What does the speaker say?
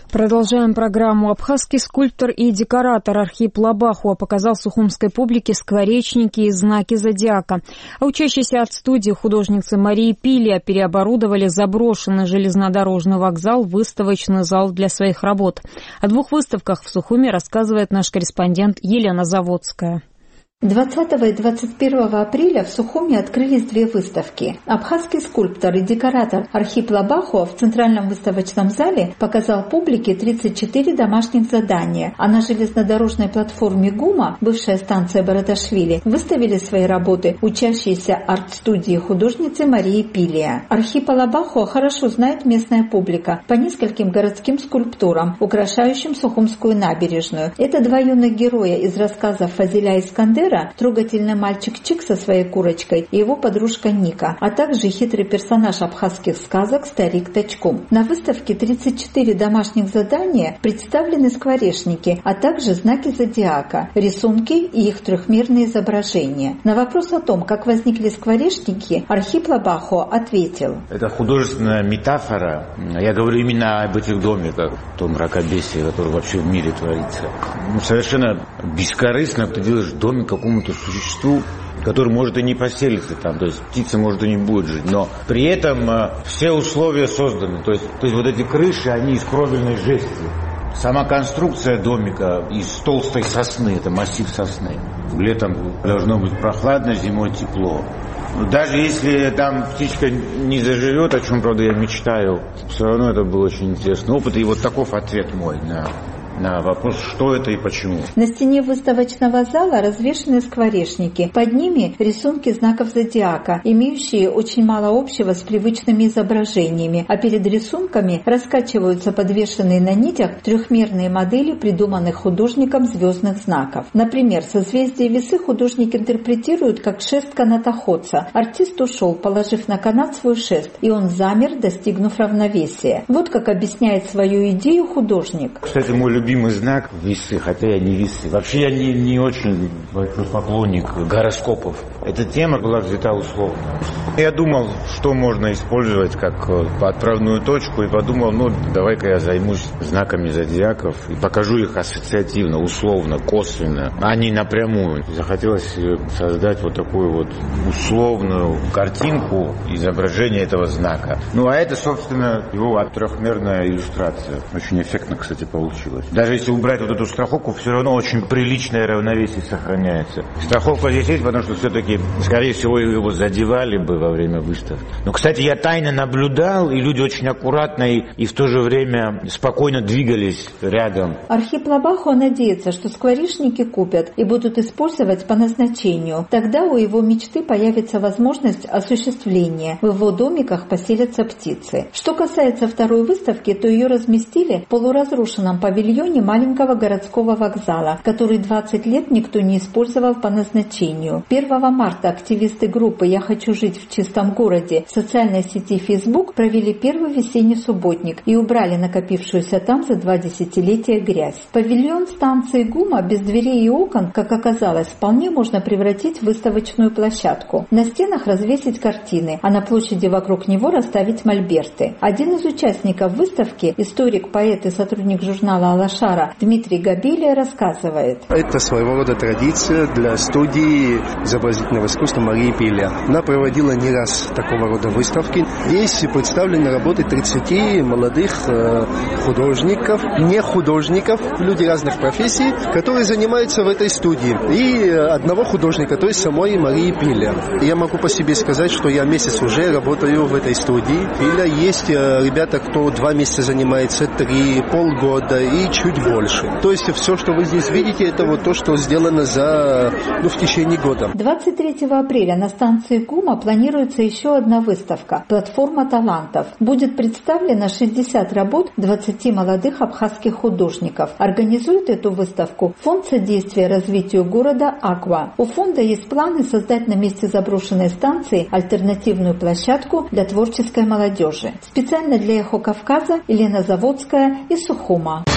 Продолжаем программу. Абхазский скульптор и декоратор Архип Лабахуа показал сухумской публике скворечники и знаки зодиака. А учащиеся от студии художницы Марии Пилия переоборудовали заброшенный железнодорожный вокзал в выставочный зал для своих работ. О двух выставках в Сухуме рассказывает наш корреспондент Елена Заводская. 20 и 21 апреля в Сухуме открылись две выставки. Абхазский скульптор и декоратор Архип Лабахуа в Центральном выставочном зале показал публике 34 домашних задания, а на железнодорожной платформе ГУМа, бывшая станция Бараташвили, выставили свои работы учащиеся арт-студии художницы Марии Пилия. Архипа Лабахуа хорошо знает местная публика по нескольким городским скульптурам, украшающим Сухумскую набережную. Это два юных героя из рассказов Фазиля Искандера, трогательный мальчик Чик со своей курочкой и его подружка Ника, а также хитрый персонаж абхазских сказок старик Тачкум. На выставке 34 домашних задания представлены скворечники, а также знаки зодиака, рисунки и их трехмерные изображения. На вопрос о том, как возникли скворечники, Архип Лабахуа ответил: это художественная метафора. Я говорю именно об этих домиках, том мракобесии, который вообще в мире творится. Совершенно бескорыстно ты делаешь домик какому-то существу, который может и не поселиться там, то есть птица может и не будет жить, но при этом все условия созданы, то есть вот эти крыши, они из кровельной жести. Сама конструкция домика из толстой сосны, это массив сосны. Летом должно быть прохладно, зимой тепло. Даже если там птичка не заживет, о чем, правда, я мечтаю, все равно это был очень интересный опыт, и вот таков ответ мой на вопрос, что это и почему. На стене выставочного зала развешаны скворечники. Под ними рисунки знаков зодиака, имеющие очень мало общего с привычными изображениями. А перед рисунками раскачиваются подвешенные на нитях трехмерные модели придуманных художником звездных знаков. Например, созвездие Весы художник интерпретирует как шест канатоходца. Артист ушел, положив на канат свой шест, и он замер, достигнув равновесия. Вот как объясняет свою идею художник. Кстати, мой любимый знак — весы, хотя я не весы. Вообще я не очень поклонник гороскопов. Эта тема была взята условно. Я думал, что можно использовать как отправную точку, и подумал, давай-ка я займусь знаками зодиаков и покажу их ассоциативно, условно, косвенно, а не напрямую. Захотелось создать вот такую вот условную картинку изображения этого знака. А это, собственно, его трехмерная иллюстрация. Очень эффектно, кстати, получилось. Даже если убрать вот эту страховку, все равно очень приличное равновесие сохраняется. Страховка здесь есть, потому что все-таки, скорее всего, его задевали бы во время выставки. Но, кстати, я тайно наблюдал, и люди очень аккуратно и в то же время спокойно двигались рядом. Архип Лабахуа надеется, что скворечники купят и будут использовать по назначению. Тогда у его мечты появится возможность осуществления. В его домиках поселятся птицы. Что касается второй выставки, то ее разместили в полуразрушенном павильоне маленького городского вокзала, который 20 лет никто не использовал по назначению. 1 марта активисты группы «Я хочу жить в чистом городе» в социальной сети Facebook провели первый весенний субботник и убрали накопившуюся там за 2 десятилетия грязь. Павильон станции ГУМа без дверей и окон, как оказалось, вполне можно превратить в выставочную площадку. На стенах развесить картины, а на площади вокруг него расставить мольберты. Один из участников выставки, историк, поэт и сотрудник журнала «Алашара» Дмитрий Габелия рассказывает. Это своего рода традиция для студии изобразительного искусства Марии Пилия. Она проводила не раз такого рода выставки. Здесь представлены работы 30 молодых художников, не художников, люди разных профессий, которые занимаются в этой студии. И одного художника, то есть самой Марии Пилия. Я могу по себе сказать, что я месяц уже работаю в этой студии. Пилия есть ребята, кто 2 месяца занимается, 3, полгода и чуть больше. То есть все, что вы здесь видите, это вот то, что сделано в течение года. 23 апреля на станции ГУМа планируется еще одна выставка «Платформа талантов». Будет представлено 60 работ 20 молодых абхазских художников. Организует эту выставку Фонд содействия развитию города «Аква». У фонда есть планы создать на месте заброшенной станции альтернативную площадку для творческой молодежи. Специально для «Эхо Кавказа» Елена Заводская из Сухума.